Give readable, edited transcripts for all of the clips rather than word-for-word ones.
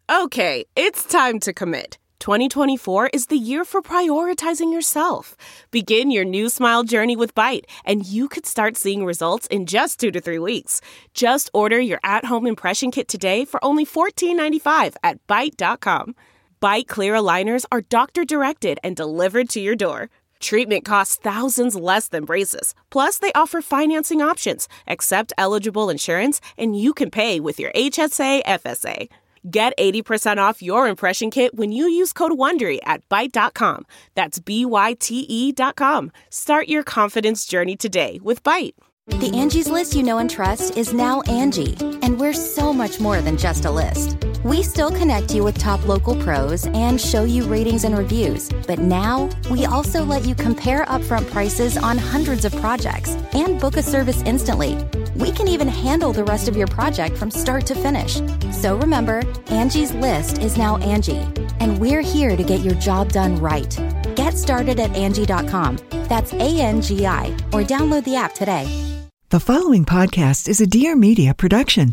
Okay, it's time to commit. 2024 is the year for prioritizing yourself. Begin your new smile journey with Byte, and you could start seeing results in just 2 to 3 weeks. Just order your at-home impression kit today for only $14.95 at Byte.com. Byte Clear aligners are doctor-directed and delivered to your door. Treatment costs thousands less than braces. Plus, they offer financing options, accept eligible insurance, and you can pay with your HSA FSA. Get 80% off your impression kit when you use code WONDERY at Byte.com. That's BYTE.com. Start your confidence journey today with Byte. The Angie's List you know and trust is now Angie, and we're so much more than just a list. We still connect you with top local pros and show you ratings and reviews, but now we also let you compare upfront prices on hundreds of projects and book a service instantly. We can even handle the rest of your project from start to finish. So remember, Angie's List is now Angie, and we're here to get your job done right. Get started at Angie.com. That's ANGI, or download the app today. The following podcast is a Dear Media production.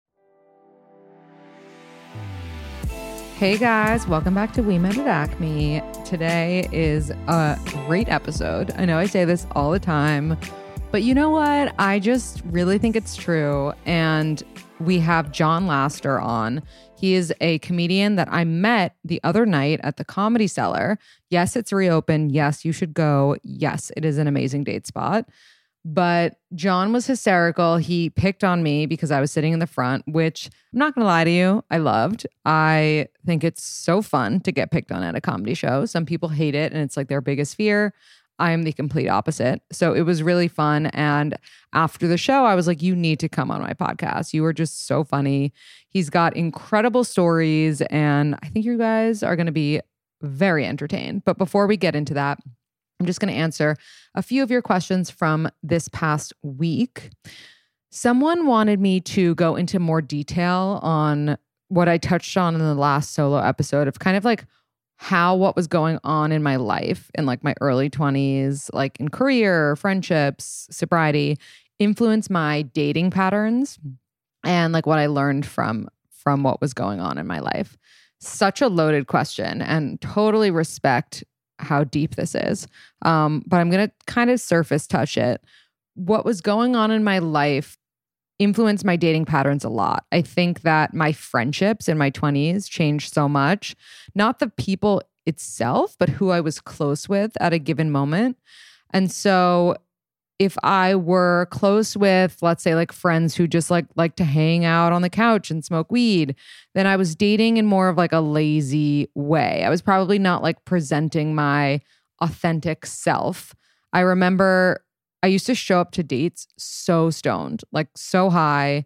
Hey guys, welcome back to We Met at Acme. Today is a great episode. I know I say this all the time, but you know what? I just really think it's true. And we have John Laster on. He is a comedian that I met the other night at the Comedy Cellar. Yes, it's reopened. Yes, you should go. Yes, it is an amazing date spot. But John was hysterical. He picked on me because I was sitting in the front, which I'm not going to lie to you, I loved. I think it's so fun to get picked on at a comedy show. Some people hate it and it's like their biggest fear. I am the complete opposite. So it was really fun. And after the show, I was like, you need to come on my podcast. You are just so funny. He's got incredible stories and I think you guys are going to be very entertained. But before we get into that, I'm just going to answer a few of your questions from this past week. Someone wanted me to go into more detail on what I touched on in the last solo episode of kind of like what was going on in my life in like my early 20s, like in career, friendships, sobriety, influenced my dating patterns and like what I learned from what was going on in my life. Such a loaded question and totally respect how deep this is. But I'm going to kind of surface touch it. What was going on in my life influenced my dating patterns a lot. I think that my friendships in my 20s changed so much. Not the people itself, but who I was close with at a given moment. And so if I were close with, let's say like friends who just like to hang out on the couch and smoke weed, then I was dating in more of like a lazy way. I was probably not like presenting my authentic self. I remember I used to show up to dates so stoned, like so high.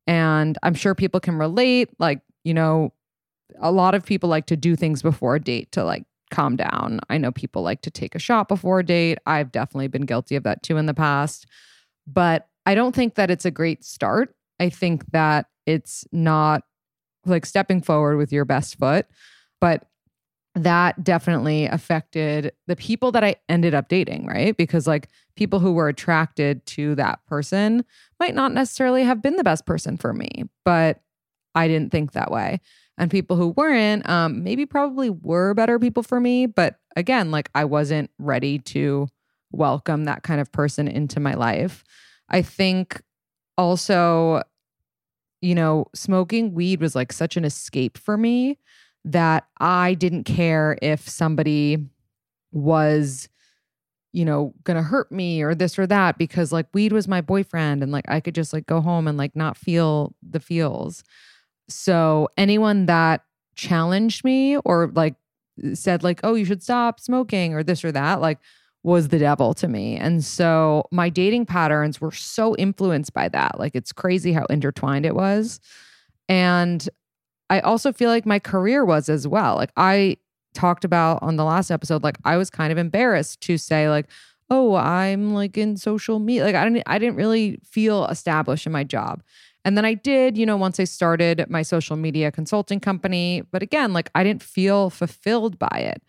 And I'm sure people can relate. Like, you know, a lot of people like to do things before a date to like calm down. I know people like to take a shot before a date. I've definitely been guilty of that too in the past. But I don't think that it's a great start. I think that it's not like stepping forward with your best foot. But that definitely affected the people that I ended up dating, right? Because like people who were attracted to that person might not necessarily have been the best person for me, but I didn't think that way. And people who weren't, maybe probably were better people for me. But again, like I wasn't ready to welcome that kind of person into my life. I think also, you know, smoking weed was like such an escape for me that I didn't care if somebody was, you know, gonna hurt me or this or that, because like weed was my boyfriend and like I could just like go home and like not feel the feels. So anyone that challenged me or like said like, oh, you should stop smoking or this or that, like was the devil to me. And so my dating patterns were so influenced by that. Like it's crazy how intertwined it was. And I also feel like my career was as well. Like I talked about on the last episode, like I was kind of embarrassed to say like, oh, I'm like in social media. Like I didn't really feel established in my job. And then I did, you know, once I started my social media consulting company. But again, like I didn't feel fulfilled by it.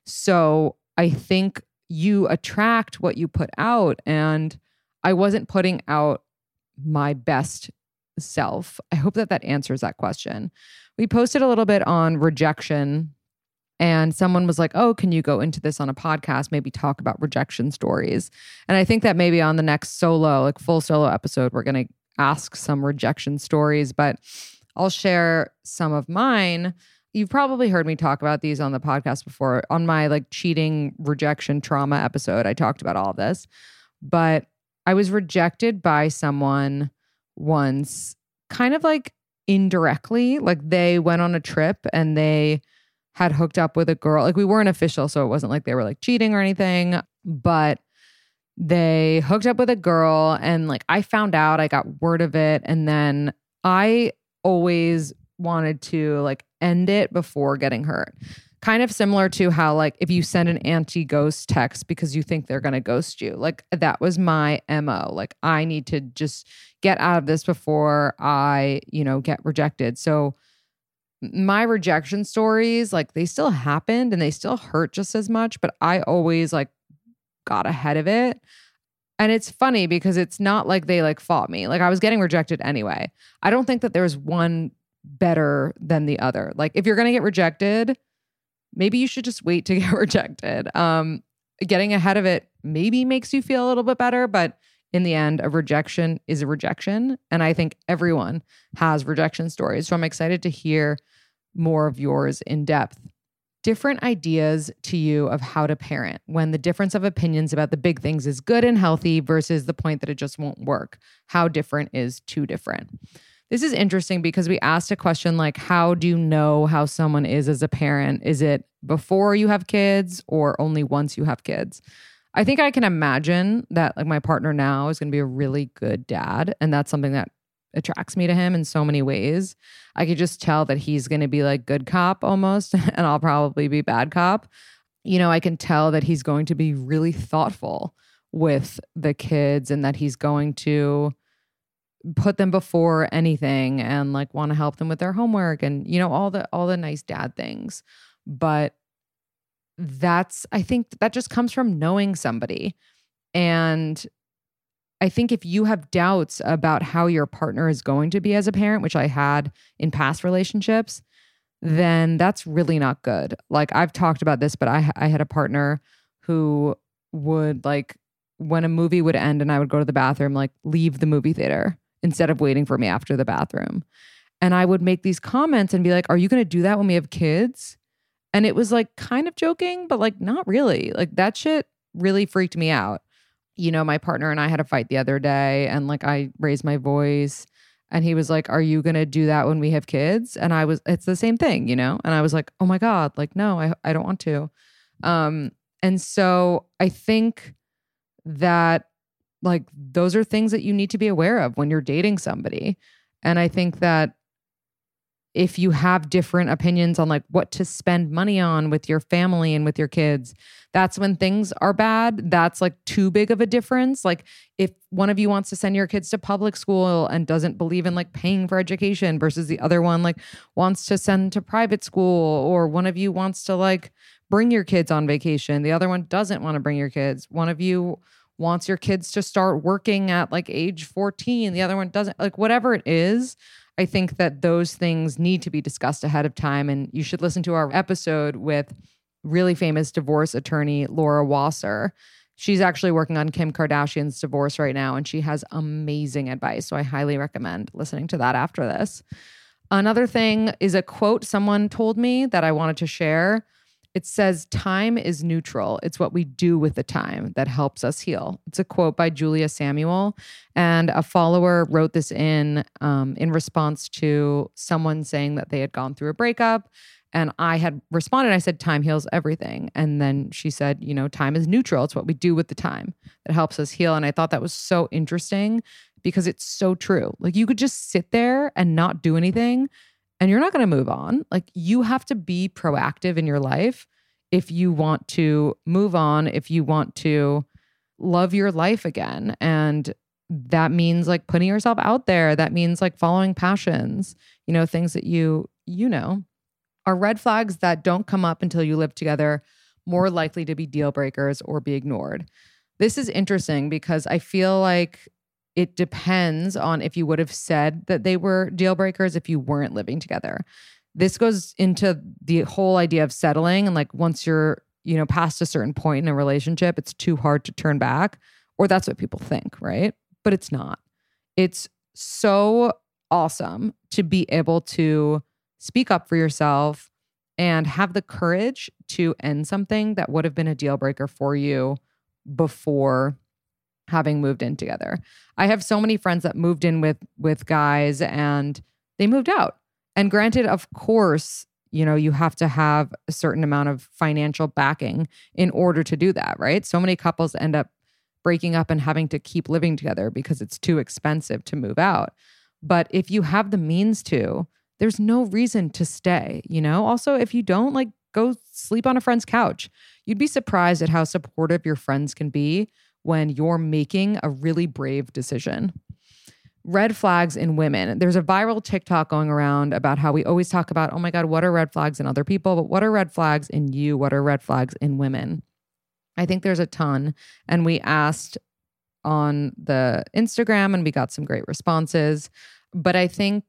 So I think you attract what you put out. And I wasn't putting out my best self. I hope that answers that question. we posted a little bit on rejection, and someone was like, oh, can you go into this on a podcast, maybe talk about rejection stories? And I think that maybe on the next full solo episode, we're going to ask some rejection stories, but I'll share some of mine. You've probably heard me talk about these on the podcast before. On my like cheating, rejection, trauma episode, I talked about all of this. But I was rejected by someone once, kind of like indirectly. Like they went on a trip and they had hooked up with a girl. Like we weren't official, so it wasn't like they were like cheating or anything. But they hooked up with a girl and like I found out, I got word of it. And then I always wanted to like end it before getting hurt. Kind of similar to how like if you send an anti-ghost text because you think they're going to ghost you. Like that was my MO. Like I need to just get out of this before I, get rejected. So my rejection stories, like they still happened and they still hurt just as much, but I always like got ahead of it. And it's funny because it's not like they like fought me. Like I was getting rejected anyway. I don't think that there's one better than the other. Like if you're going to get rejected, maybe you should just wait to get rejected. Getting ahead of it maybe makes you feel a little bit better, but in the end, a rejection is a rejection. And I think everyone has rejection stories. So I'm excited to hear more of yours in depth. Different ideas to you of how to parent when the difference of opinions about the big things is good and healthy versus the point that it just won't work. How different is too different? This is interesting because we asked a question like, how do you know how someone is as a parent? Is it before you have kids or only once you have kids? I think I can imagine that like my partner now is going to be a really good dad. And that's something that attracts me to him in so many ways. I could just tell that he's going to be like good cop almost, and I'll probably be bad cop. I can tell that he's going to be really thoughtful with the kids and that he's going to put them before anything and like want to help them with their homework and, all the nice dad things. But I think that just comes from knowing somebody. And I think if you have doubts about how your partner is going to be as a parent, which I had in past relationships, then that's really not good. Like I've talked about this, but I had a partner who would like, when a movie would end and I would go to the bathroom, like leave the movie theater instead of waiting for me after the bathroom. And I would make these comments and be like, are you going to do that when we have kids? And it was like kind of joking, but like not really. Like that shit really freaked me out. My partner and I had a fight the other day and like I raised my voice and he was like, are you going to do that when we have kids? And it's the same thing, And I was like, oh my God, like, no, I don't want to. And so I think that like those are things that you need to be aware of when you're dating somebody. And I think that if you have different opinions on like what to spend money on with your family and with your kids, that's when things are bad. That's like too big of a difference. Like if one of you wants to send your kids to public school and doesn't believe in like paying for education versus the other one like wants to send to private school, or one of you wants to like bring your kids on vacation, the other one doesn't want to bring your kids. One of you wants your kids to start working at like age 14, the other one doesn't, like whatever it is. I think that those things need to be discussed ahead of time. And you should listen to our episode with really famous divorce attorney Laura Wasser. She's actually working on Kim Kardashian's divorce right now, and she has amazing advice. So I highly recommend listening to that after this. Another thing is a quote someone told me that I wanted to share. It says, time is neutral. It's what we do with the time that helps us heal. It's a quote by Julia Samuel. And a follower wrote this in response to someone saying that they had gone through a breakup. And I had responded, I said, time heals everything. And then she said, time is neutral. It's what we do with the time that helps us heal. And I thought that was so interesting because it's so true. Like you could just sit there and not do anything and you're not going to move on. Like you have to be proactive in your life if you want to move on, if you want to love your life again. And that means like putting yourself out there. That means like following passions, things that you are red flags that don't come up until you live together, more likely to be deal breakers or be ignored. This is interesting because I feel like it depends on if you would have said that they were deal breakers if you weren't living together. This goes into the whole idea of settling. And like once you're, past a certain point in a relationship, it's too hard to turn back, or that's what people think, right? But it's not. It's so awesome to be able to speak up for yourself and have the courage to end something that would have been a deal breaker for you before having moved in together. I have so many friends that moved in with guys and they moved out. And granted, of course, you have to have a certain amount of financial backing in order to do that, right? So many couples end up breaking up and having to keep living together because it's too expensive to move out. But if you have the means to, there's no reason to stay, Also, if you don't, like, go sleep on a friend's couch. You'd be surprised at how supportive your friends can be when you're making a really brave decision. Red flags in women. There's a viral TikTok going around about how we always talk about, oh my God, what are red flags in other people? But what are red flags in you? What are red flags in women? I think there's a ton. And we asked on the Instagram and we got some great responses. But I think,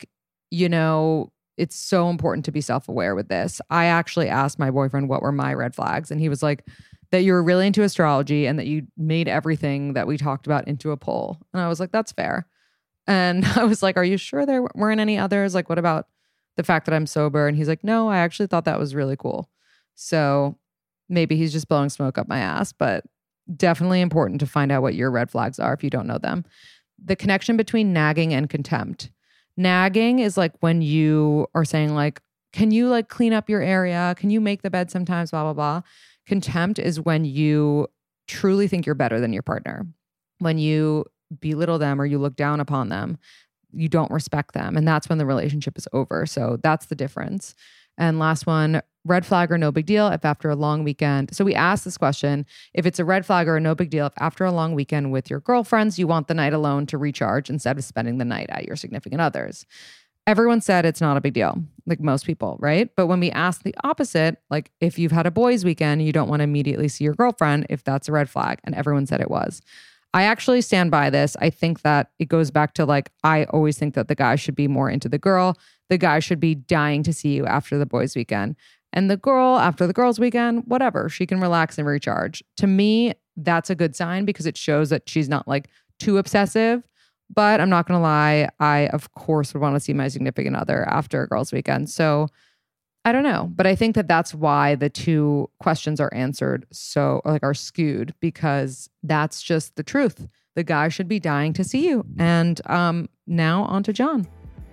it's so important to be self-aware with this. I actually asked my boyfriend what were my red flags. And he was like, that you were really into astrology and that you made everything that we talked about into a poll. And I was like, that's fair. And I was like, are you sure there weren't any others? Like, what about the fact that I'm sober? And he's like, no, I actually thought that was really cool. So maybe he's just blowing smoke up my ass, but definitely important to find out what your red flags are if you don't know them. The connection between nagging and contempt. Nagging is like when you are saying like, can you like clean up your area? Can you make the bed sometimes? Blah, blah, blah. Contempt is when you truly think you're better than your partner. When you belittle them or you look down upon them, you don't respect them. And that's when the relationship is over. So that's the difference. And last one, red flag or no big deal if after a long weekend. So we asked this question, if it's a red flag or a no big deal if after a long weekend with your girlfriends, you want the night alone to recharge instead of spending the night at your significant others. Everyone said it's not a big deal, like most people, right? But when we asked the opposite, like if you've had a boys' weekend, you don't want to immediately see your girlfriend, if that's a red flag, and everyone said it was. I actually stand by this. I think that it goes back to like, I always think that the guy should be more into the girl. The guy should be dying to see you after the boys' weekend. And the girl, after the girls' weekend, whatever, she can relax and recharge. To me, that's a good sign because it shows that she's not like too obsessive. But I'm not going to lie, I, of course, would want to see my significant other after a girls' weekend. So I don't know. But I think that that's why the two questions are answered so, like, are skewed, because that's just the truth. The guy should be dying to see you. And now on to John.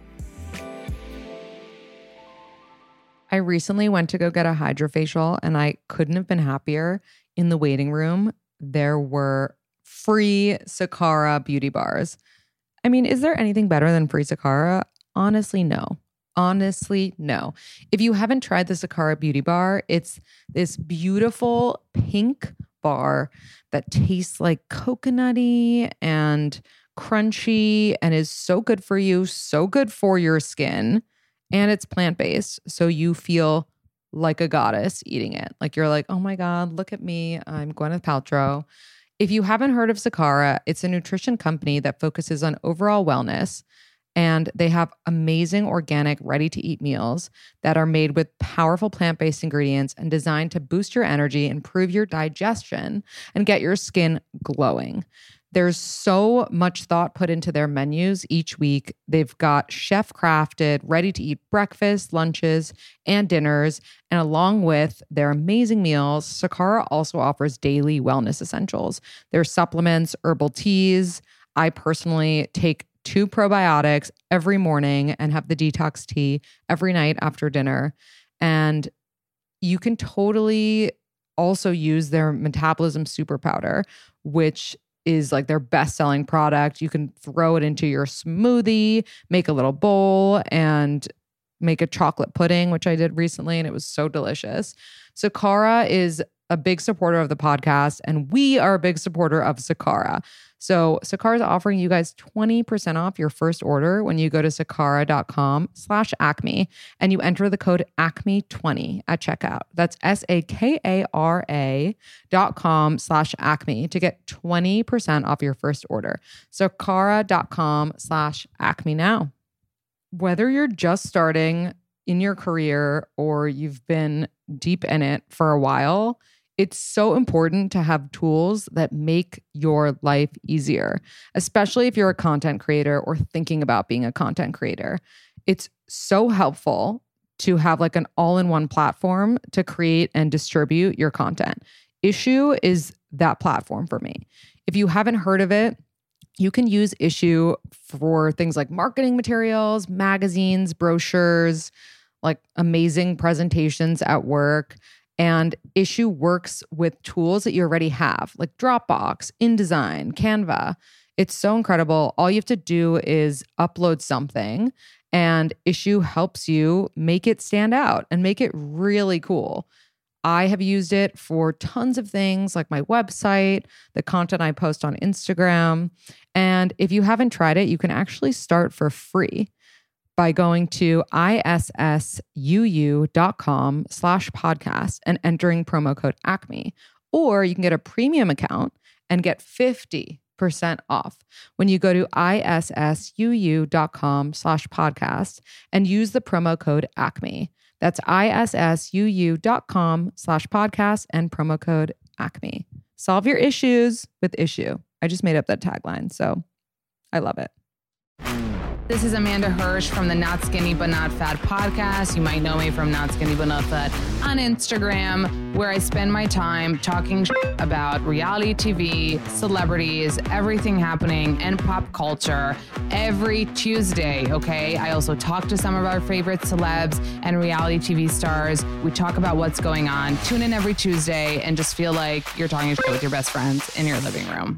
I recently went to go get a hydrofacial and I couldn't have been happier. In the waiting room, there were free Sakara beauty bars. I mean, is there anything better than free Sakara? Honestly, no. Honestly, no. If you haven't tried the Sakara beauty bar, it's this beautiful pink bar that tastes like coconutty and crunchy and is so good for you, so good for your skin. And it's plant-based, so you feel like a goddess eating it. Like you're like, oh my God, look at me. I'm Gwyneth Paltrow. If you haven't heard of Sakara, it's a nutrition company that focuses on overall wellness. And they have amazing organic, ready-to-eat meals that are made with powerful plant-based ingredients and designed to boost your energy, improve your digestion, and get your skin glowing. There's so much thought put into their menus each week. They've got chef-crafted, ready-to-eat breakfasts, lunches, and dinners. And along with their amazing meals, Sakara also offers daily wellness essentials. There's supplements, herbal teas. I personally take 2 probiotics every morning and have the detox tea every night after dinner. And you can totally also use their metabolism super powder, which is like their best-selling product. You can throw it into your smoothie, make a little bowl, and make a chocolate pudding, which I did recently, and it was so delicious. Sakara is a big supporter of the podcast, and we are a big supporter of Sakara. So Sakara is offering you guys 20% off your first order when you go to sakara.com/acme and you enter the code ACME20 at checkout. That's SAKARA.com/acme to get 20% off your first order. Sakara.com/acme now. Whether you're just starting in your career or you've been deep in it for a while, it's so important to have tools that make your life easier, especially if you're a content creator or thinking about being a content creator. It's so helpful to have like an all-in-one platform to create and distribute your content. Issuu is that platform for me. If you haven't heard of it, you can use Issuu for things like marketing materials, magazines, brochures, like amazing presentations at work. And Issuu works with tools that you already have, like Dropbox, InDesign, Canva. It's so incredible. All you have to do is upload something, and Issuu helps you make it stand out and make it really cool. I have used it for tons of things like my website, the content I post on Instagram. And if you haven't tried it, you can actually start for free by going to issuu.com/podcast and entering promo code ACME. Or you can get a premium account and get 50% off when you go to issuu.com/podcast and use the promo code ACME. That's issuu.com/podcast and promo code ACME. Solve your issues with Issuu. I just made up that tagline, so I love it. This is Amanda Hirsch from the Not Skinny But Not Fat podcast. You might know me from Not Skinny But Not Fat on Instagram, where I spend my time talking about reality TV, celebrities, everything happening, and pop culture every Tuesday, okay? I also talk to some of our favorite celebs and reality TV stars. We talk about what's going on. Tune in every Tuesday and just feel like you're talking with your best friends in your living room.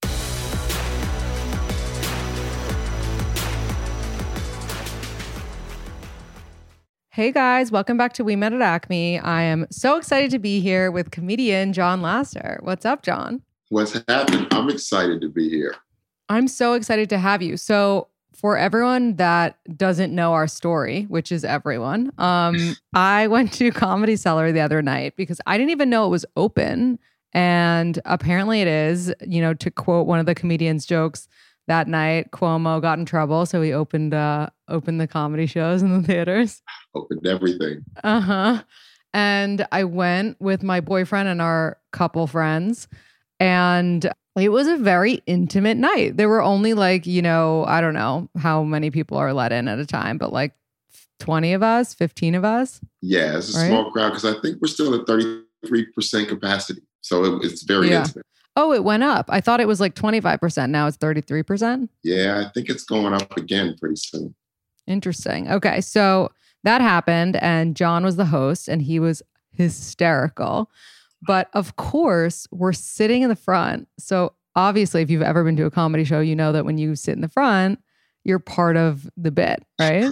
Hey guys, welcome back to We Met at Acme. I am so excited to be here with comedian John Lasseter. What's up, John? What's happening? I'm excited to be here. I'm so excited to have you. So for everyone that doesn't know our story, which is everyone, I went to Comedy Cellar the other night because I didn't even know it was open. And apparently it is. You know, to quote one of the comedian's jokes, that night, Cuomo got in trouble, so he opened the comedy shows in the theaters. Opened everything. And I went with my boyfriend and our couple friends, and it was a very intimate night. There were only like, you know, I don't know how many people are let in at a time, but like 20 of us, 15 of us. Yeah, it's a small crowd because I think we're still at 33% capacity. So it's very intimate. Oh, it went up. I thought it was like 25%. Now it's 33%. Yeah, I think it's going up again pretty soon. Interesting. Okay, so that happened and John was the host and he was hysterical. But of course, we're sitting in the front. So obviously, if you've ever been to a comedy show, you know that when you sit in the front, you're part of the bit, right?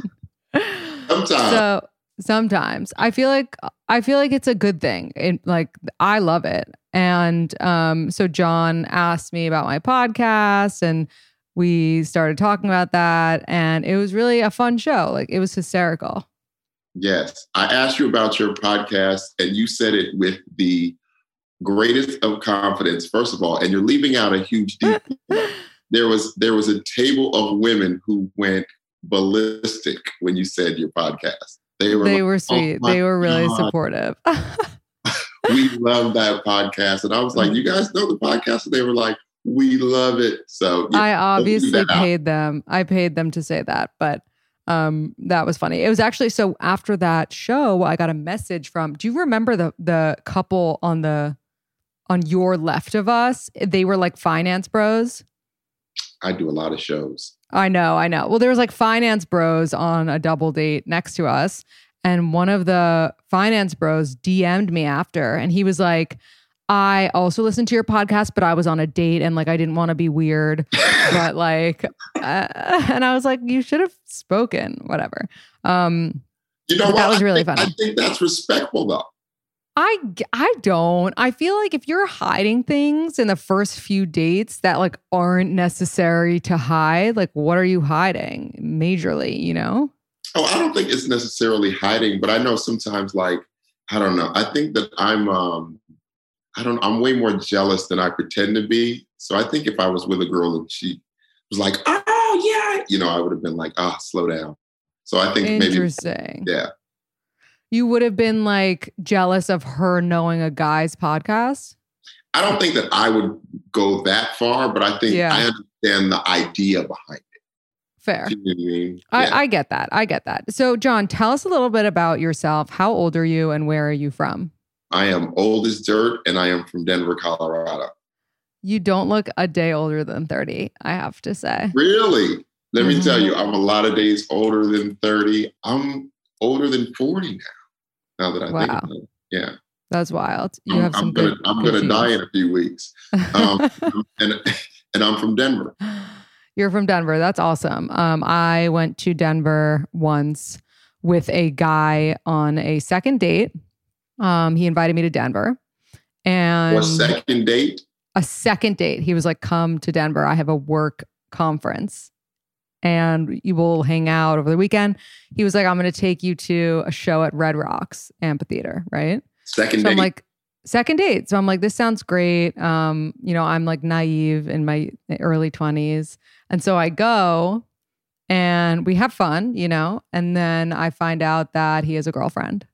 Sometimes I feel like it's a good thing. I love it. And so John asked me about my podcast and we started talking about that. And it was really a fun show. Like, it was hysterical. Yes. I asked you about your podcast and you said it with the greatest of confidence, first of all, and you're leaving out a huge detail. There was a table of women who went ballistic when you said your podcast. They were sweet. They were really supportive. We love that podcast. And I was like, you guys know the podcast? And they were like, we love it. So yeah, I obviously paid them. I paid them to say that, but that was funny. It was actually, so after that show, I got a message from, do you remember the couple on your left of us? They were like finance bros. I do a lot of shows. I know. Well, there was like finance bros on a double date next to us. And one of the finance bros DM'd me after and he was like, I also listened to your podcast, but I was on a date and like, I didn't want to be weird, but like, and I was like, you should have spoken, whatever. You know what? That was really funny. I think that's respectful though. I don't. I feel like if you're hiding things in the first few dates that like aren't necessary to hide, like what are you hiding majorly, you know? Oh, I don't think it's necessarily hiding, but I know sometimes like, I don't know. I think that I'm way more jealous than I pretend to be. So I think if I was with a girl and she was like, oh yeah, you know, I would have been like, slow down. So I think interesting. Maybe, yeah. you would have been like jealous of her knowing a guy's podcast? I don't think that I would go that far, but I think Yeah. I understand the idea behind it. Fair. Do you know what I mean? I get that. I get that. So, John, tell us a little bit about yourself. How old are you and where are you from? I am old as dirt and I am from Denver, Colorado. You don't look a day older than 30, I have to say. Really? Let me tell Mhm. you, I'm a lot of days older than 30. I'm older than 40 now that I think Wow. about it. Yeah. That's wild. You have some I'm gonna die genes. in a few weeks. And I'm from Denver. You're from Denver. That's awesome. I went to Denver once with a guy on a second date. He invited me to Denver. And Or second date? a second date. He was like, come to Denver. I have a work conference and you will hang out over the weekend. He was like, I'm going to take you to a show at Red Rocks Amphitheater, right? Second So date. I'm like, second date. So I'm like, this sounds great. I'm like naive in my early 20s. And so I go and we have fun, and then I find out that he has a girlfriend.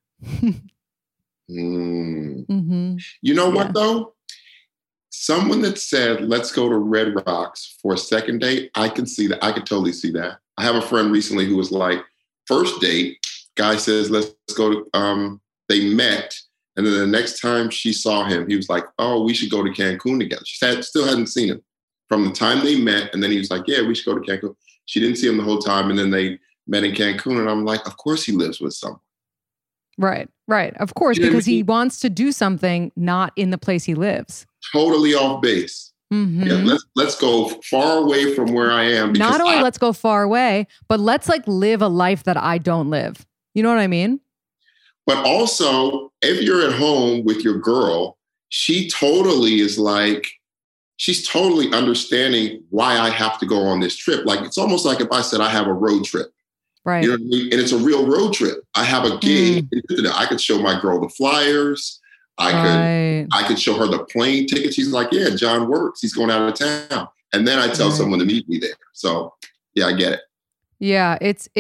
Mm-hmm. You know what Yeah. though? Someone that said, let's go to Red Rocks for a second date, I can see that. I could totally see that. I have a friend recently who was like, first date, guy says, let's go to, they met. And then the next time she saw him, he was like, oh, we should go to Cancun together. She still hadn't seen him from the time they met. And then he was like, yeah, we should go to Cancun. She didn't see him the whole time. And then they met in Cancun. And I'm like, of course he lives with someone. Right. Of course, You know what I because he mean? wants to do something not in the place he lives. Totally off base. Mhm. Yeah, let's go far away from where I am. Because Not only let's go far away, but let's like live a life that I don't live. You know what I mean? But also, if you're at home with your girl, she totally is like, she's totally understanding why I have to go on this trip. Like, it's almost like if I said I have a road trip, Right. you know what I mean? And it's a real road trip. I have a gig. I could show my girl the flyers. I could show her the plane ticket. She's like, yeah, John works. He's going out of town. And then I tell someone to meet me there. So yeah, I get it. Yeah, it's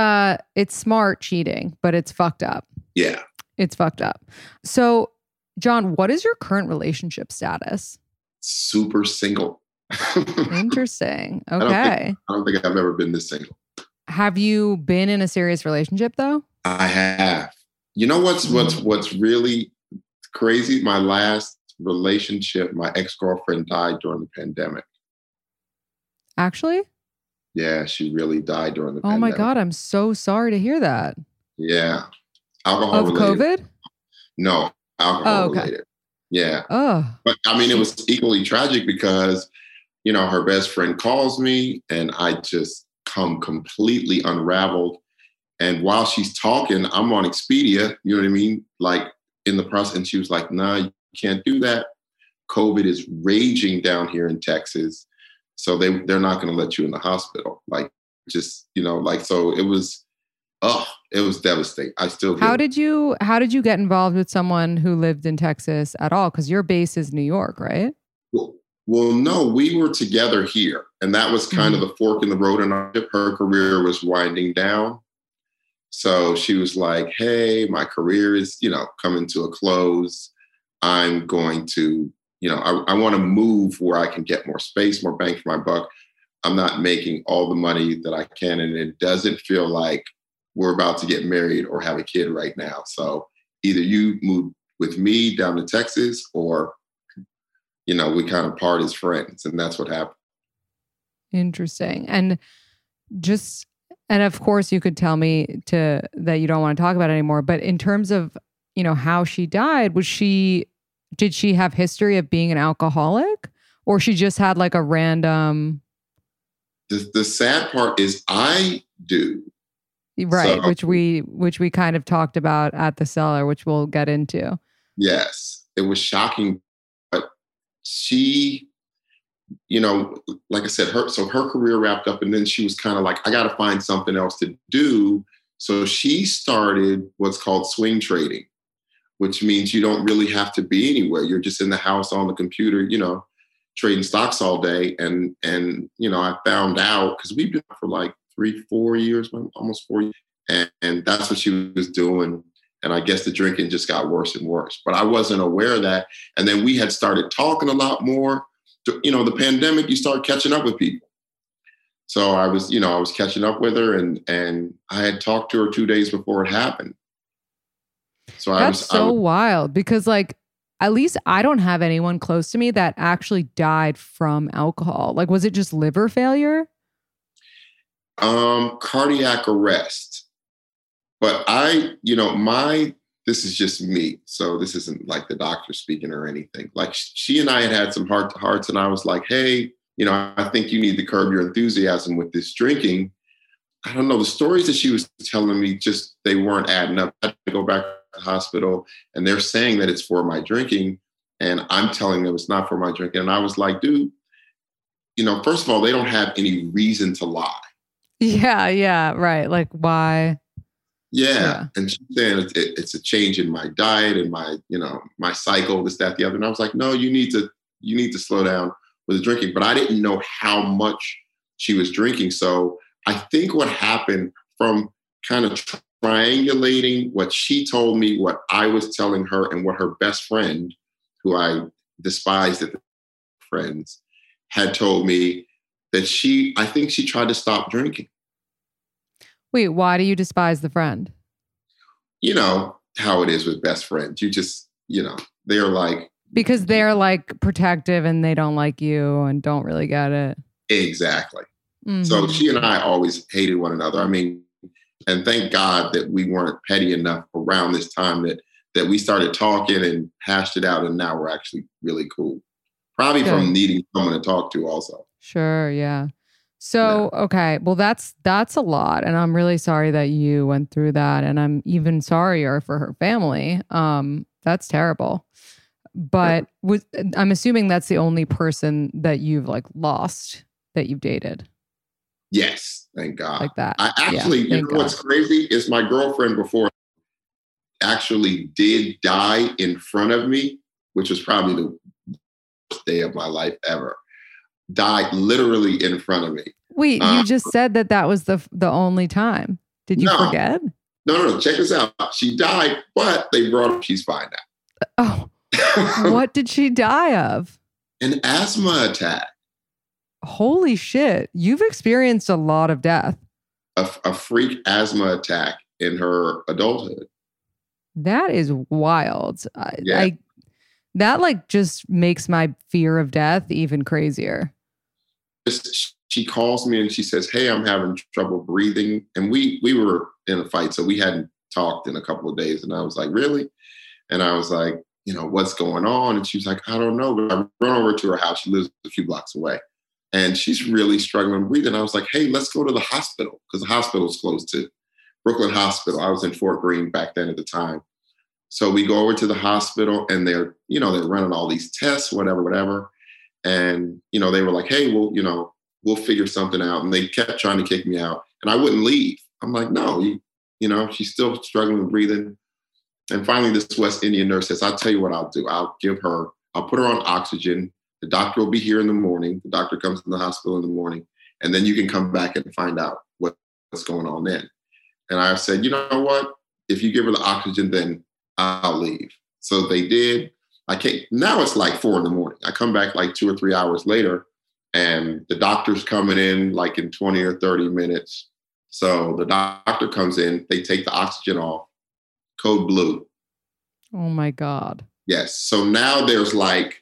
smart cheating, but it's fucked up. Yeah. It's fucked up. So, John, what is your current relationship status? Super single. Interesting. I Okay. don't think I've ever been this single. Have you been in a serious relationship though? I have. You know what's really crazy? My last relationship, my ex-girlfriend died during the pandemic. Actually? Yeah, she really died during the Oh pandemic. my God, I'm so sorry to hear that. Yeah. Alcohol Of related. COVID? No, alcohol Oh, okay. related. Yeah. Oh, But I mean, it was equally tragic because, her best friend calls me and I just come completely unraveled. And while she's talking, I'm on Expedia, you know what I mean? Like in the process. And she was like, nah, you can't do that. COVID is raging down here in Texas. So they're not going to let you in the hospital. Like, just, so it was devastating. I still how did you get involved with someone who lived in Texas at all? Because your base is New York, right? Well, no, we were together here. And that was kind of the fork in the road. And her career was winding down. So she was like, hey, my career is, coming to a close. I'm going to, I want to move where I can get more space, more bang for my buck. I'm not making all the money that I can. And it doesn't feel like we're about to get married or have a kid right now. So either you move with me down to Texas or, we kind of part as friends. And that's what happened. Interesting. And of course you could tell me that you don't want to talk about it anymore. But in terms of, how she died, did she have history of being an alcoholic or she just had like a random? The sad part is I do. Right. So, which we kind of talked about at the cellar, which we'll get into. Yes. It was shocking. But she, like I said, her career wrapped up and then she was kind of like, I got to find something else to do. So she started what's called swing trading, which means you don't really have to be anywhere. You're just in the house on the computer, trading stocks all day. And I found out because we've been for like 3-4 years, almost 4 years. And that's what she was doing. And I guess the drinking just got worse and worse. But I wasn't aware of that. And then we had started talking a lot more. The pandemic, you start catching up with people. So I was catching up with her, and I had talked to her 2 days before it happened. So That's wild, because like, at least I don't have anyone close to me that actually died from alcohol. Like, was it just liver failure? Cardiac arrest. But this is just me. So this isn't like the doctor speaking or anything. Like, she and I had some heart to hearts, and I was like, hey, I think you need to curb your enthusiasm with this drinking. I don't know. The stories that she was telling me, they weren't adding up. I had to go back to the hospital, and they're saying that it's for my drinking. And I'm telling them it's not for my drinking. And I was like, dude, first of all, they don't have any reason to lie. Yeah. Right. Like, why? Yeah. And she's saying it's a change in my diet and my cycle, this, that, the other. And I was like, no, you need to slow down with the drinking. But I didn't know how much she was drinking. So I think what happened, from kind of triangulating what she told me, what I was telling her, and what her best friend, who I despised at the friends, had told me, that I think she tried to stop drinking. Wait, why do you despise the friend? You know how it is with best friends. You just, they're like... Because they're like protective and they don't like you and don't really get it. Exactly. Mm-hmm. So she and I always hated one another. I mean, and thank God that we weren't petty enough around this time that we started talking and hashed it out, and now we're actually really cool. Probably Good. From needing someone to talk to also. Sure, yeah. So, okay, well, that's a lot, and I'm really sorry that you went through that, and I'm even sorrier for her family. That's terrible. But I'm assuming that's the only person that you've like lost that you've dated. Yes, thank God. Like that. I actually, what's crazy is my girlfriend before actually did die in front of me, which was probably the worst day of my life ever. Died literally in front of me. Wait, you just said that was the only time. Did you forget? No. Check this out. She died, but they brought her. She's fine now. Oh, what did she die of? An asthma attack. Holy shit. You've experienced a lot of death. A freak asthma attack in her adulthood. That is wild. Yeah. That like just makes my fear of death even crazier. She calls me and she says, hey, I'm having trouble breathing. And we were in a fight, so we hadn't talked in a couple of days. And I was like, really? And I was like, what's going on? And she was like, I don't know. But I run over to her house. She lives a few blocks away. And she's really struggling breathing. I was like, hey, let's go to the hospital, because the hospital's close to Brooklyn Hospital. I was in Fort Greene back then at the time. So we go over to the hospital, and they're running all these tests, whatever. And, they were like, hey, we'll figure something out. And they kept trying to kick me out, and I wouldn't leave. I'm like, no, she's still struggling breathing. And finally, this West Indian nurse says, I'll tell you what I'll do. I'll put her on oxygen. The doctor will be here in the morning. The doctor comes to the hospital in the morning, and then you can come back and find out what's going on then. And I said, you know what? If you give her the oxygen, then I'll leave. So they did. Now it's like 4 a.m. I come back like 2 or 3 hours later, and the doctor's coming in like in 20 or 30 minutes. So the doctor comes in, they take the oxygen off, code blue. Oh my God. Yes. So now there's like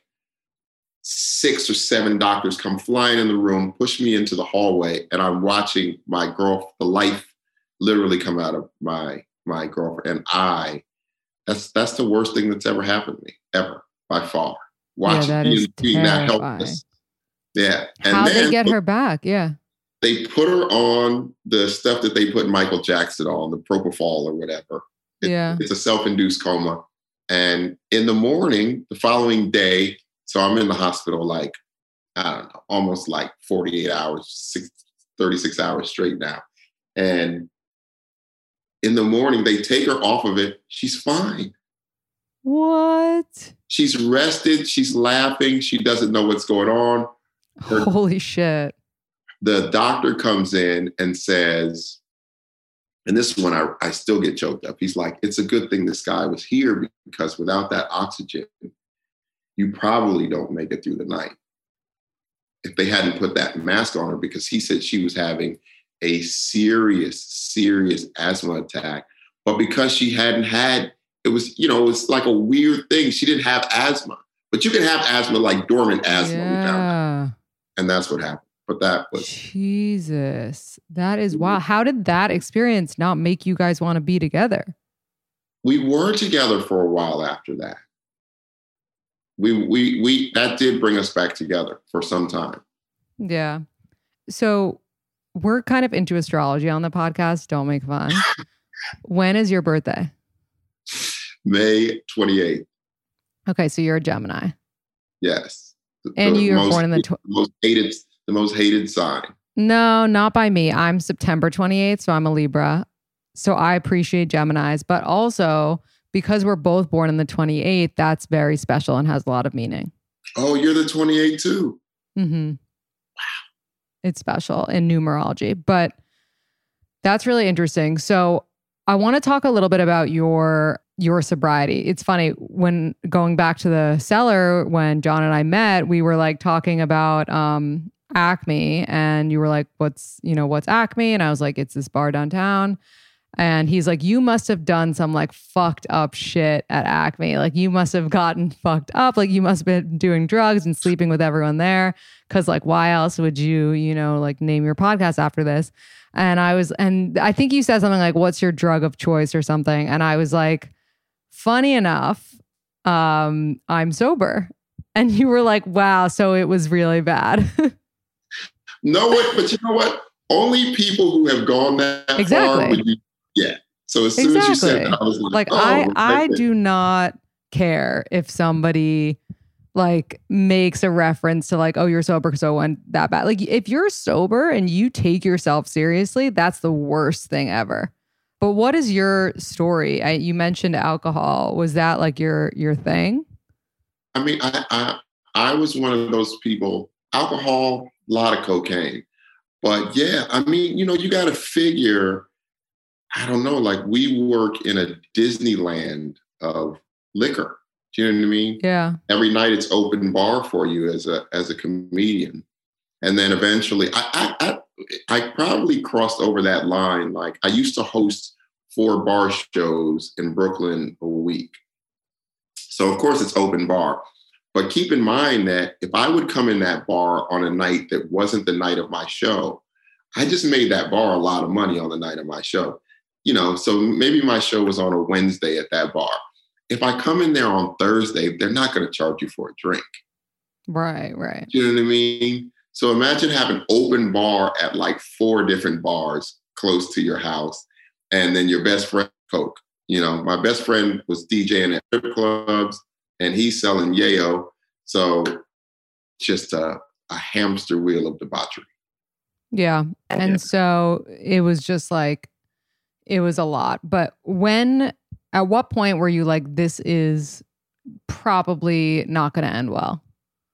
6 or 7 doctors come flying in the room, push me into the hallway, and I'm watching the life literally come out of my girlfriend. And that's the worst thing that's ever happened to me, ever, by far. Watching being that helpless. Yeah. And how'd they get her back? Yeah. They put her on the stuff that they put Michael Jackson on, the propofol or whatever. It's a self-induced coma. And in the morning, the following day, so I'm in the hospital like, I don't know, almost like 48 hours, 36 hours straight now. And in the morning, they take her off of it. She's fine. What? She's rested. She's laughing. She doesn't know what's going on. Holy shit. The doctor comes in and says, And this one, I still get choked up. He's like, it's a good thing this guy was here because without that oxygen, you probably don't make it through the night. If they hadn't put that mask on her, because he said she was having a serious asthma attack. But because she hadn't had, it was like a weird thing. She didn't have asthma, but you can have asthma, like dormant asthma. Yeah. And that's what happened. But that was Jesus. That is wild. How did that experience not make you guys want to be together? We were together for a while after that. We that did bring us back together for some time. Yeah. So we're kind of into astrology on the podcast. Don't make fun. When is your birthday? May 28th. Okay, so you're a Gemini. Yes. And you were born in the most hated sign. No, not by me. I'm September 28th, so I'm a Libra. So I appreciate Geminis, but also because we're both born in the 28th, that's very special and has a lot of meaning. Oh, you're the 28 too. Mm-hmm. Wow. It's special in numerology, but that's really interesting. So I want to talk a little bit about your sobriety. It's funny, when going back to the cellar, when John and I met, we were like talking about Acme, and you were like, what's Acme? And I was like, it's this bar downtown. And he's like, you must have done some like fucked up shit at Acme. Like you must have gotten fucked up. Like you must have been doing drugs and sleeping with everyone there. Cause like, why else would you, like name your podcast after this? And I think you said something like, what's your drug of choice or something? And I was like, funny enough, I'm sober. And you were like, wow, so it was really bad. No, but you know what? Only people who have gone that far would be, yeah. So as soon as you said that, I was like, I do not care if somebody like makes a reference to like, oh, you're sober, so it went that bad. Like if you're sober and you take yourself seriously, that's the worst thing ever. But what is your story? You mentioned alcohol. Was that like your thing? I mean, I was one of those people, alcohol, a lot of cocaine. But yeah, I mean, you got to figure, I don't know, like we work in a Disneyland of liquor. Do you know what I mean? Yeah. Every night it's open bar for you as a comedian. And then eventually I probably crossed over that line. Like I used to host 4 bar shows in Brooklyn a week. So of course it's open bar. But keep in mind that if I would come in that bar on a night that wasn't the night of my show, I just made that bar a lot of money on the night of my show. So maybe my show was on a Wednesday at that bar. If I come in there on Thursday, they're not going to charge you for a drink. Right. You know what I mean? So imagine having open bar at like 4 different bars close to your house. And then your best friend, Coke. My best friend was DJing at strip clubs and he's selling yayo. So just a hamster wheel of debauchery. Yeah. And so it was just like, it was a lot. But at what point were you like, this is probably not going to end well?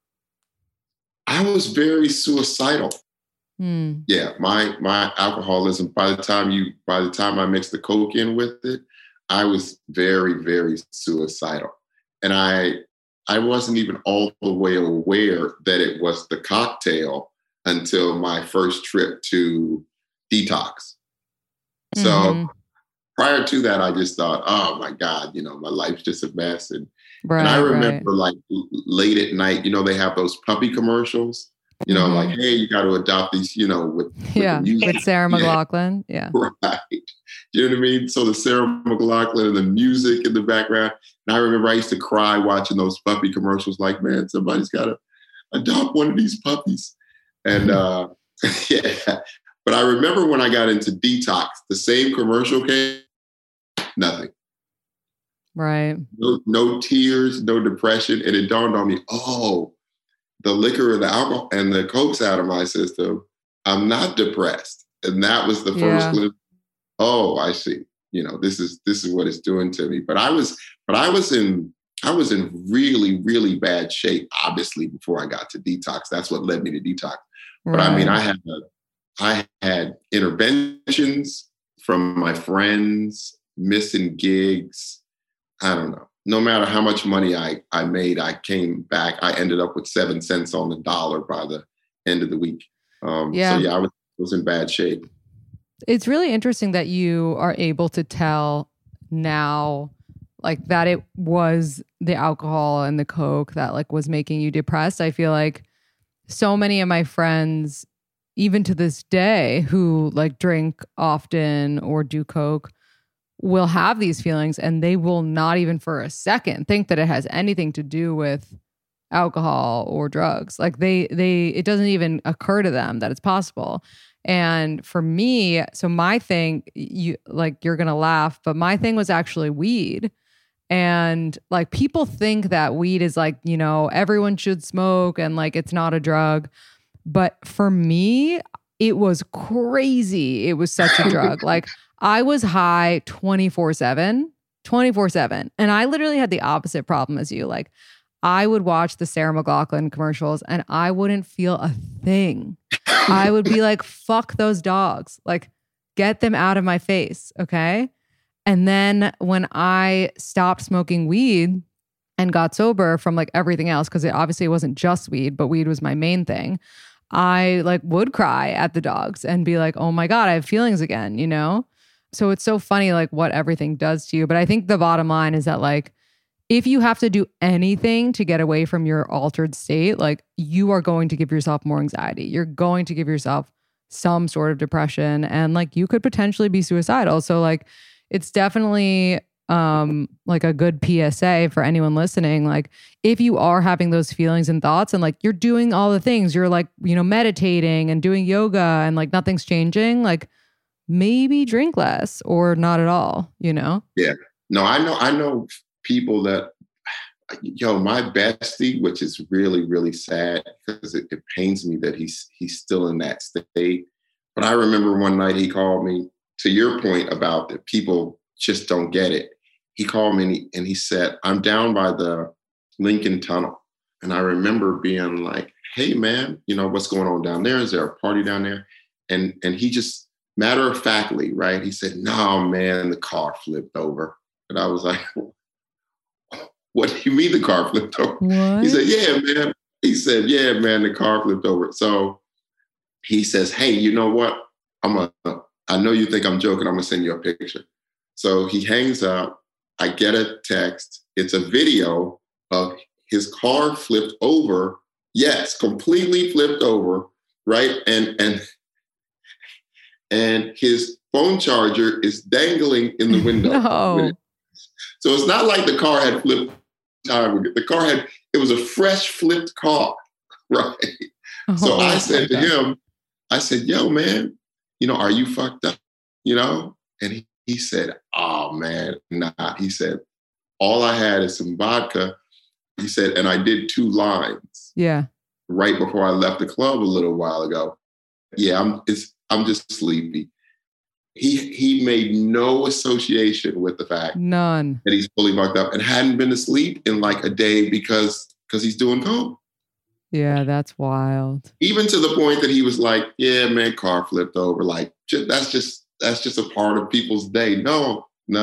I was very suicidal. Yeah, my alcoholism, by the time I mixed the coke in with it, I was very, very suicidal. And I wasn't even all the way aware that it was the cocktail until my first trip to detox. So prior to that, I just thought, oh my God, my life's just a mess. And I remember like late at night, they have those puppy commercials, like, hey, you got to adopt these, with the music. With Sarah McLachlan. Yeah. Right. You know what I mean? So the Sarah McLachlan and the music in the background. And I remember I used to cry watching those puppy commercials like, man, somebody's got to adopt one of these puppies. And yeah. But I remember when I got into detox, the same commercial came, nothing. Right. No tears, no depression. And it dawned on me, oh, the liquor and the alcohol and the coke's out of my system. I'm not depressed. And that was the first glimpse. Oh, I see. This is what it's doing to me. But I was in really, really bad shape, obviously, before I got to detox. That's what led me to detox. But I mean, I had interventions from my friends, missing gigs. I don't know. No matter how much money I made, I came back. I ended up with 7 cents on the dollar by the end of the week. So yeah, I was in bad shape. It's really interesting that you are able to tell now, like, that it was the alcohol and the Coke that like was making you depressed. I feel like so many of my friends, even to this day, who like drink often or do Coke, will have these feelings and they will not even for a second think that it has anything to do with alcohol or drugs. Like it doesn't even occur to them that it's possible. And for me, so my thing, you're going to laugh, but my thing was actually weed. And like people think that weed is like, you know, everyone should smoke and like it's not a drug. But for me, it was crazy. It was such a drug. Like I was high 24/7. And I literally had the opposite problem as you. Like I would watch the Sarah McLachlan commercials and I wouldn't feel a thing. I would be like, fuck those dogs. Like get them out of my face. Okay. And then when I stopped smoking weed and got sober from like everything else, because it obviously wasn't just weed, but weed was my main thing, I like would cry at the dogs and be like, oh my God, I have feelings again, you know? So it's so funny like what everything does to you. But I think the bottom line is that like, if you have to do anything to get away from your altered state, like you are going to give yourself more anxiety. You're going to give yourself some sort of depression and like you could potentially be suicidal. So like, it's definitely like a good PSA for anyone listening. Like if you are having those feelings and thoughts and like you're doing all the things, you're like, you know, meditating and doing yoga and like nothing's changing, like maybe drink less or not at all, you know? Yeah. No, I know people that, my bestie, which is really, really sad because it pains me that he's still in that state. But I remember one night he called me, to your point about that people just don't get it. He called me and he said, I'm down by the Lincoln Tunnel. And I remember being like, hey man, you know, what's going on down there? Is there a party down there? And he just matter of factly, right? He said, no, man, the car flipped over. And I was like, what do you mean the car flipped over? What? He said, yeah, man. He said, yeah, man, the car flipped over. So he says, hey, you know what? I know you think I'm joking. I'm going to send you a picture. So he hangs up. I get a text. It's a video of his car flipped over. Yes, completely flipped over, right? And his phone charger is dangling in the window. No. So it's not like the car had flipped. It was a fresh flipped car, right? So I said to him, I said, yo, man, you know, are you fucked up? You know? And he said, oh, man, nah. He said, all I had is some vodka. He said, and I did 2 lines. Yeah. Right before I left the club a little while ago. Yeah, I'm just sleepy. He made no association with the fact none that he's fully fucked up and hadn't been to sleep in like a day because he's doing coke. Yeah, that's wild. Even to the point that he was like, yeah, man, car flipped over. Like, that's just a part of people's day. No.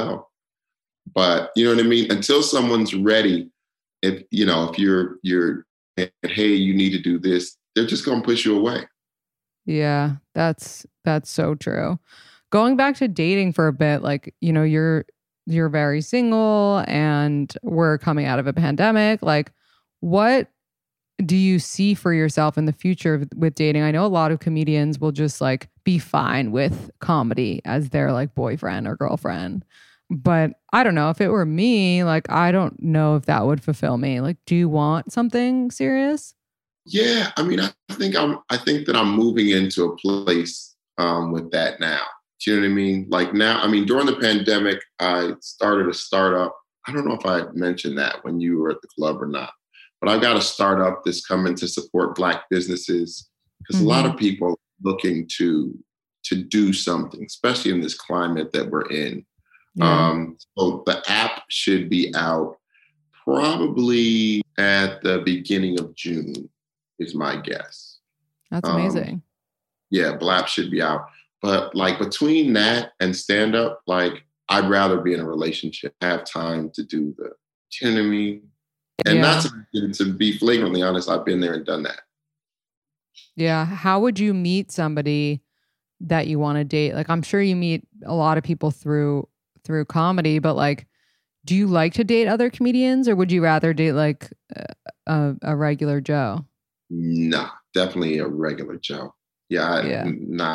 But you know what I mean? Until someone's ready, if you're, hey, you need to do this, they're just going to push you away. Yeah, that's so true. Going back to dating for a bit, like, you know, you're very single and we're coming out of a pandemic. Like, what do you see for yourself in the future with dating? I know a lot of comedians will just like be fine with comedy as their like boyfriend or girlfriend. But I don't know, if it were me, like, I don't know if that would fulfill me. Like, do you want something serious? Yeah. I mean, I think that I'm moving into a place with that now. Do you know what I mean? Like now, I mean, during the pandemic, I started a startup. I don't know if I mentioned that when you were at the club or not, but I've got a startup that's coming to support Black businesses because a lot of people are looking to do something, especially in this climate that we're in. Yeah. So the app should be out probably at the beginning of June is my guess. That's amazing. Yeah, Blap should be out. But like between that and stand up, like I'd rather be in a relationship, have time to do the, you know what I mean? And not to be flagrantly honest, I've been there and done that. Yeah. How would you meet somebody that you want to date? Like, I'm sure you meet a lot of people through comedy, but like, do you like to date other comedians, or would you rather date like a regular Joe? Nah, definitely a regular Joe. Yeah.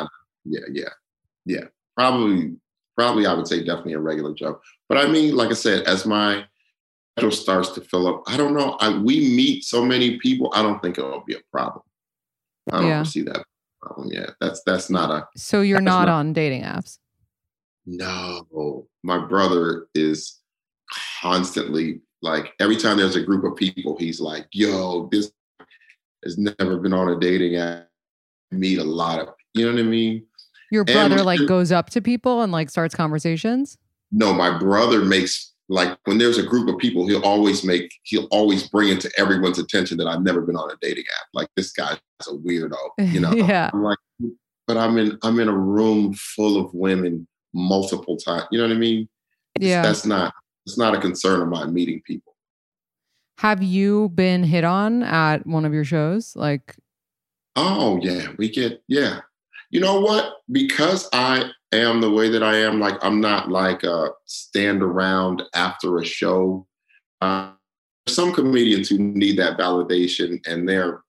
Probably I would say definitely a regular Joe. But I mean, like I said, as my schedule starts to fill up, I don't know. We meet so many people. I don't think it'll be a problem. I don't foresee that problem. Yeah, that's not a. So you're not on dating apps? No, my brother is constantly like, every time there's a group of people, he's like, "Yo, this has never been on a dating app." Meet a lot of, you know what I mean? Your brother like goes up to people and like starts conversations? No, my brother makes, like, when there's a group of people, he'll always bring it to everyone's attention that I've never been on a dating app. Like, this guy's a weirdo, you know? Yeah. I'm like, but I'm in a room full of women multiple times. You know what I mean? It's not a concern of mine meeting people. Have you been hit on at one of your shows? Like, oh yeah. You know what? Because I am the way that I am, like, I'm not like a stand around after a show. Some comedians who need that validation, and they're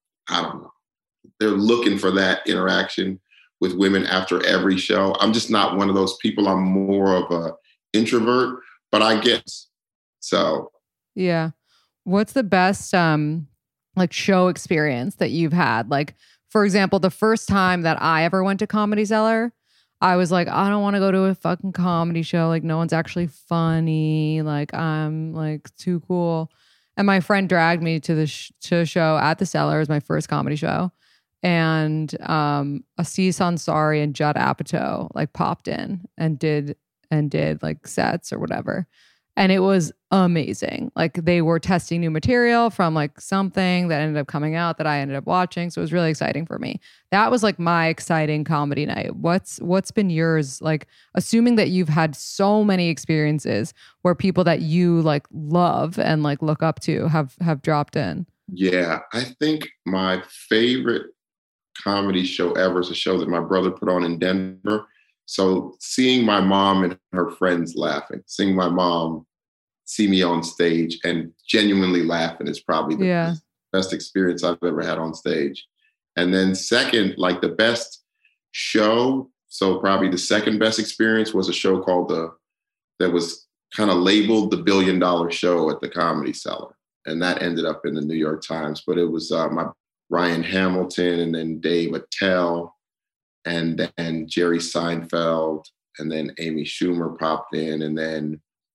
looking for that interaction with women after every show. I'm just not one of those people. I'm more of a introvert, but I guess so. Yeah. What's the best like show experience that you've had? Like, for example, the first time that I ever went to Comedy Cellar, I was like, I don't want to go to a fucking comedy show. Like, no one's actually funny. Like, I'm like too cool. And my friend dragged me to the show at the Cellar. It was my first comedy show. And Aziz Ansari and Judd Apatow like popped in and did like sets or whatever. And it was amazing. Like, they were testing new material from like something that ended up coming out that I ended up watching. So it was really exciting for me. That was like my exciting comedy night. What's been yours? Like, assuming that you've had so many experiences where people that you like love and like look up to have dropped in. Yeah, I think my favorite comedy show ever is a show that my brother put on in Denver. So seeing my mom and her friends laughing, seeing my mom see me on stage and genuinely laughing is probably the best experience I've ever had on stage. And then second, like the best show, so probably the second best experience was a show called that was kind of labeled the $1 billion show at the Comedy Cellar. And that ended up in the New York Times. But it was my Ryan Hamilton and then Dave Attell and then Jerry Seinfeld and then Amy Schumer popped in, and then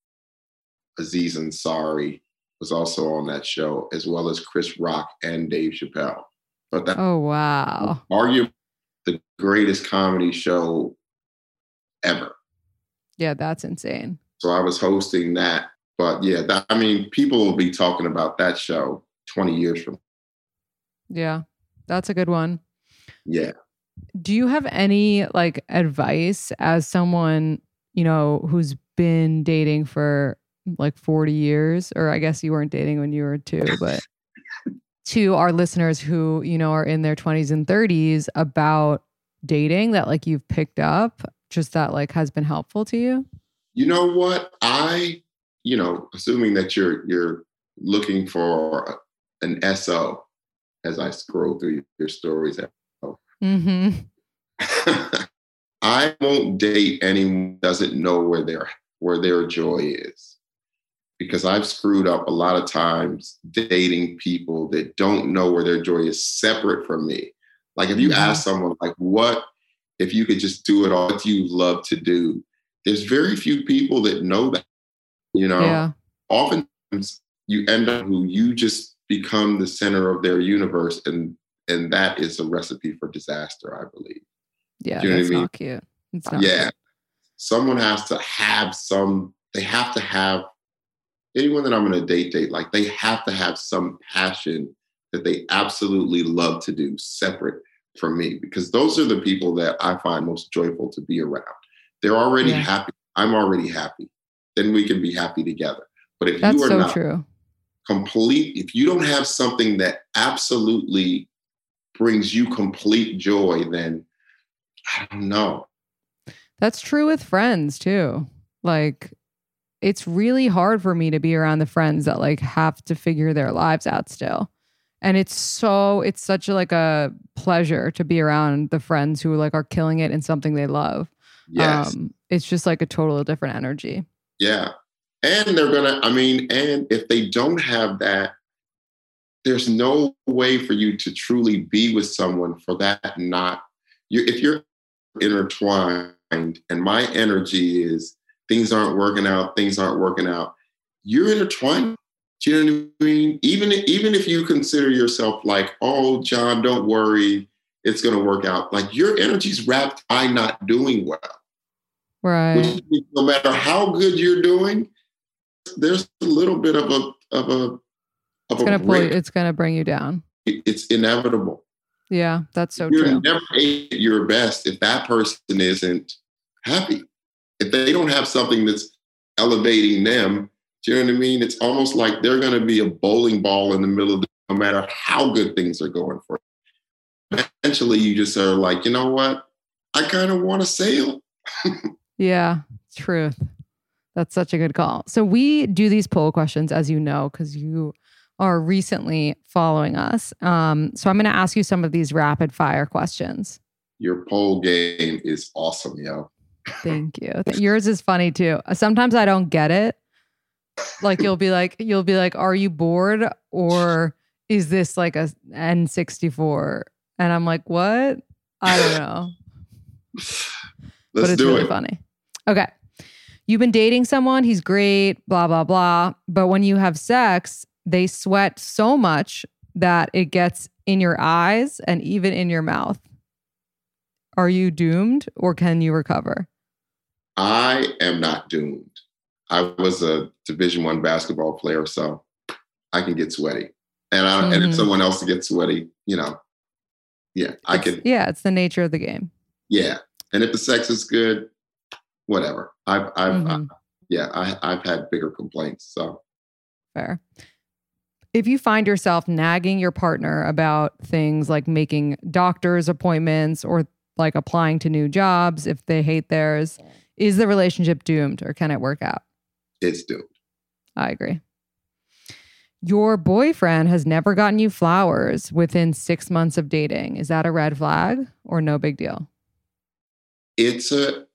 Aziz Ansari was also on that show, as well as Chris Rock and Dave Chappelle. But that, oh wow, arguably the greatest comedy show ever. Yeah, that's insane. So I was hosting that, but yeah, people will be talking about that show 20 years from now. Yeah, that's a good one. Yeah. Do you have any like advice as someone, you know, who's been dating for like 40 years, or I guess you weren't dating when you were 2, but to our listeners who, you know, are in their 20s and 30s about dating that like you've picked up, just that like has been helpful to you? You know what? Assuming that you're looking for an SO as I scroll through your stories. Mm-hmm. I won't date anyone who doesn't know where their joy is, because I've screwed up a lot of times dating people that don't know where their joy is separate from me. Like, if you ask someone like, what if you could just do it all that you love to do? There's very few people that know that. You know, oftentimes you end up who you just become the center of their universe, and that is a recipe for disaster, I believe. Yeah, that's not cute. It's not cute. Someone has to have anyone that I'm going to date, like they have to have some passion that they absolutely love to do separate. for me, because those are the people that I find most joyful to be around. They're already happy. I'm already happy. Then we can be happy together. But if That's you are so not true. if you don't have something that absolutely brings you complete joy, then I don't know. That's true with friends too. Like, it's really hard for me to be around the friends that like have to figure their lives out still. And it's such a pleasure to be around the friends who like are killing it in something they love. Yes. It's just like a total different energy. Yeah. And and if they don't have that, there's no way for you to truly be with someone for that if you're intertwined and my energy is things aren't working out, you're intertwined. Do you know what I mean? Even if you consider yourself like, oh, John, don't worry, it's going to work out. Like your energy's wrapped by not doing well. Right. Which means no matter how good you're doing, there's a little bit of a it's going to bring you down. It's inevitable. Yeah, that's so You're true. never at your best if that person isn't happy. If they don't have something that's elevating them, do you know what I mean? It's almost like they're going to be a bowling ball in the middle of no matter how good things are going for you. Eventually, you just are like, you know what? I kind of want to sail. Yeah, truth. That's such a good call. So we do these poll questions, as you know, because you are recently following us. So I'm going to ask you some of these rapid fire questions. Your poll game is awesome, yo. Thank you. Yours is funny too. Sometimes I don't get it. Like you'll be like, are you bored or is this like a N64? And I'm like, what? I don't know. But it's really funny. Okay. You've been dating someone, he's great, blah, blah, blah. But when you have sex, they sweat so much that it gets in your eyes and even in your mouth. Are you doomed or can you recover? I am not doomed. I was a Division I basketball player, so I can get sweaty. And if someone else gets sweaty, I can. Yeah, it's the nature of the game. Yeah. And if the sex is good, whatever. I've had bigger complaints. So fair. If you find yourself nagging your partner about things like making doctor's appointments or like applying to new jobs if they hate theirs, is the relationship doomed or can it work out? It's doomed. I agree. Your boyfriend has never gotten you flowers within 6 months of dating. Is that a red flag or no big deal? That's a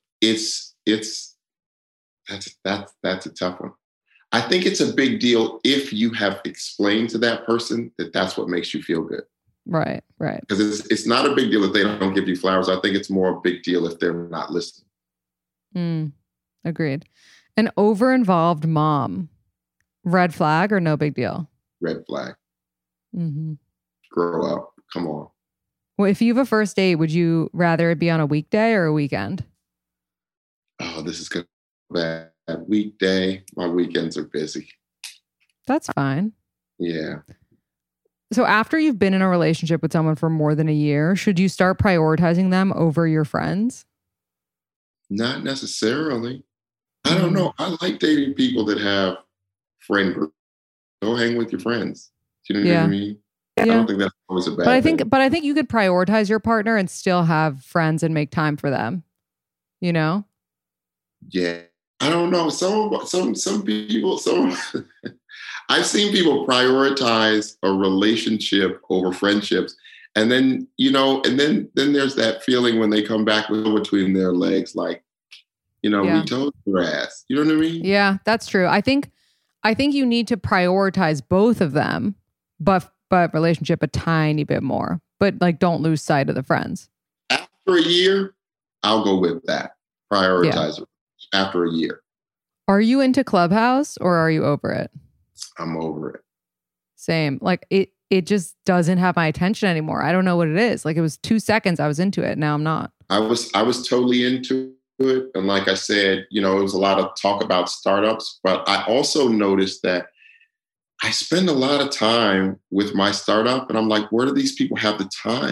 tough one. I think it's a big deal if you have explained to that person that that's what makes you feel good. Right. Because it's not a big deal if they don't give you flowers. I think it's more a big deal if they're not listening. Agreed. An over-involved mom, red flag or no big deal? Red flag. Mm-hmm. Grow up. Come on. Well, if you have a first date, would you rather it be on a weekday or a weekend? Oh, this is good. Bad weekday. My weekends are busy. That's fine. Yeah. So after you've been in a relationship with someone for more than a year, should you start prioritizing them over your friends? Not necessarily. I don't know. I like dating people that have friend groups. Go hang with your friends. Do you know what I mean? I don't think that's always a bad thing. But I think you could prioritize your partner and still have friends and make time for them. You know? Yeah. I don't know. Some people, I've seen people prioritize a relationship over friendships. And then, then there's that feeling when they come back with between their legs, like, we told your ass. You know what I mean? Yeah, that's true. I think you need to prioritize both of them, but relationship a tiny bit more. But like, don't lose sight of the friends. After a year, I'll go with that. Prioritize after a year. Are you into Clubhouse or are you over it? I'm over it. Same. Like it just doesn't have my attention anymore. I don't know what it is. Like it was 2 seconds I was into it. Now I'm not. I was totally into it. And like I said, it was a lot of talk about startups, but I also noticed that I spend a lot of time with my startup and I'm like, where do these people have the time?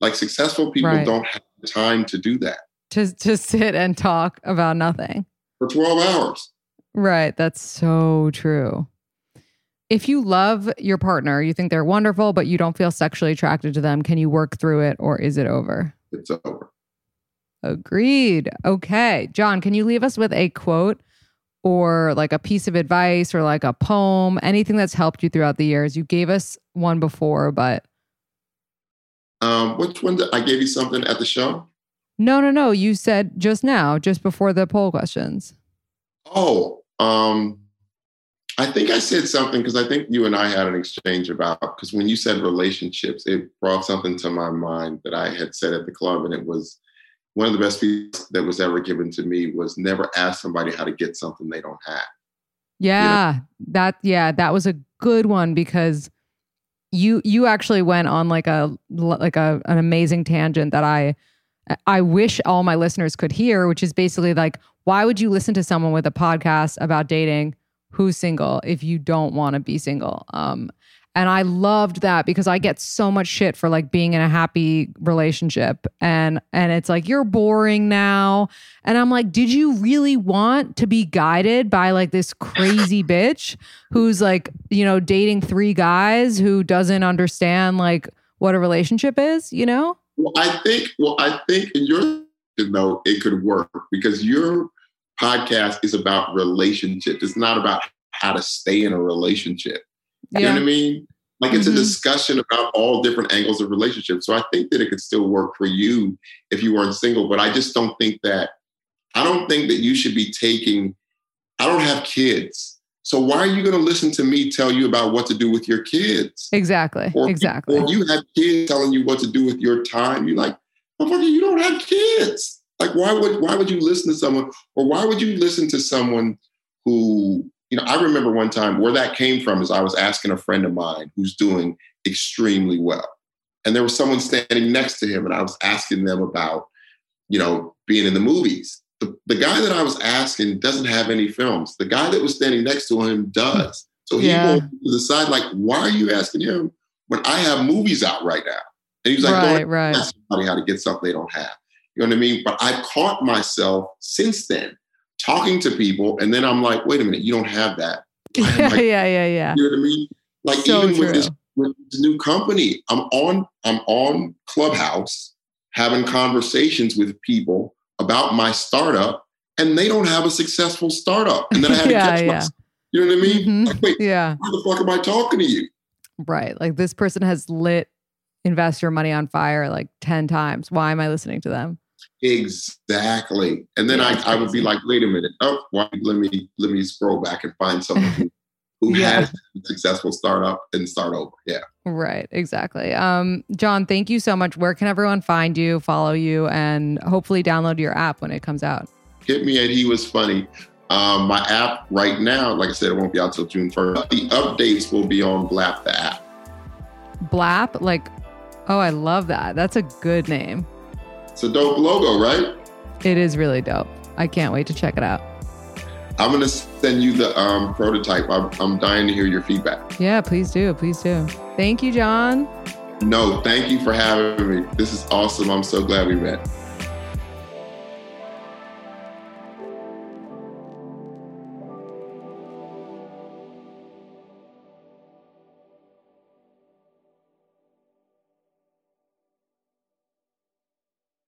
Like successful people don't have the time to do that. To sit and talk about nothing. For 12 hours. Right. That's so true. If you love your partner, you think they're wonderful, but you don't feel sexually attracted to them, can you work through it or is it over? It's over. Agreed. Okay. John, can you leave us with a quote or like a piece of advice or like a poem, anything that's helped you throughout the years? You gave us one before, but... Which one? I gave you something at the show? No. You said just now, just before the poll questions. Oh, I think I said something because I think you and I had an exchange about, because when you said relationships, it brought something to my mind that I had said at the club. And it was one of the best pieces that was ever given to me was never ask somebody how to get something they don't have. Yeah, that was a good one because you actually went on like an amazing tangent that I wish all my listeners could hear, which is basically like, why would you listen to someone with a podcast about dating who's single if you don't want to be single? And I loved that because I get so much shit for like being in a happy relationship and it's like, you're boring now. And I'm like, did you really want to be guided by like this crazy bitch who's like, you know, dating 3 guys who doesn't understand like what a relationship is, you know? Well, I think in your, it could work because your podcast is about relationships. It's not about how to stay in a relationship. You know what I mean? Like it's a discussion about all different angles of relationships. So I think that it could still work for you if you weren't single, but I don't think that you should be I don't have kids. So why are you going to listen to me tell you about what to do with your kids? Exactly. Or you have kids telling you what to do with your time. You're like, motherfucker, you don't have kids. Like, why would you listen to someone, or why would you listen to someone who, you know, I remember one time where that came from is I was asking a friend of mine who's doing extremely well. And there was someone standing next to him and I was asking them about, you know, being in the movies. The guy that I was asking doesn't have any films. The guy that was standing next to him does. So he went to the side like, why are you asking him when I have movies out right now? And he was like, don't ask somebody how to get something they don't have. You know what I mean? But I caught myself since then talking to people, and then I'm like, wait a minute, you don't have that. Yeah. You know what I mean? Like so even with this new company, I'm on Clubhouse having conversations with people about my startup, and they don't have a successful startup. And then I had to catch myself. You know what I mean? Mm-hmm. Like, wait, why the fuck am I talking to you? Right. Like this person has lit investor money on fire like 10 times. Why am I listening to them? Exactly. And then I would be like, wait a minute. Oh, let me scroll back and find someone who has a successful startup and start over. Yeah. Right. Exactly. John, thank you so much. Where can everyone find you, follow you, and hopefully download your app when it comes out? Hit me at He Was Funny. My app right now, like I said, it won't be out till June 1st. The updates will be on Blap the app. Blap? Like, oh, I love that. That's a good name. It's a dope logo, right? It is really dope. I can't wait to check it out. I'm going to send you the prototype. I'm dying to hear your feedback. Yeah, please do. Please do. Thank you, John. No, thank you for having me. This is awesome. I'm so glad we met.